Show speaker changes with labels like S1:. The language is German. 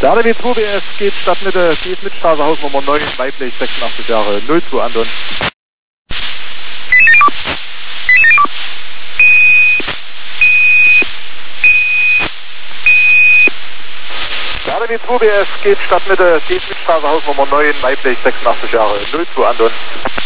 S1: Sterne wie 2 BS geht Stadtmitte, geht Mitstraße, Hausnummer 9, weiblich, 86 Jahre, 02 Anton. Sterne wie 2 BS geht Stadtmitte, geht Mitstraße, Hausnummer 9, weiblich, 86 Jahre, 02 Anton.